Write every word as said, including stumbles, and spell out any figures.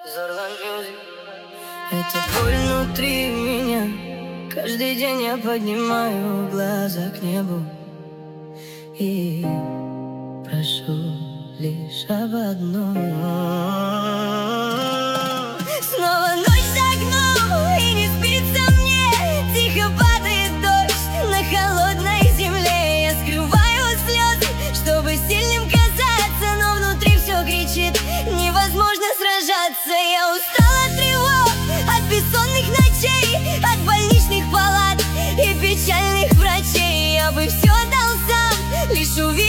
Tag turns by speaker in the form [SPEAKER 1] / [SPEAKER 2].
[SPEAKER 1] Это боль внутри меня. Каждый день я поднимаю глаза к небу и прошу лишь об одном. Снова ночь за окном, и не спится мне. Тихо падает дождь на холодной земле. Я скрываю слезы, чтобы сильным казаться, но внутри все кричит: невозможно сражаться. Я устала от тревог, от бессонных ночей, от больничных палат и печальных врачей. Я бы все дал сам, лишь увидеть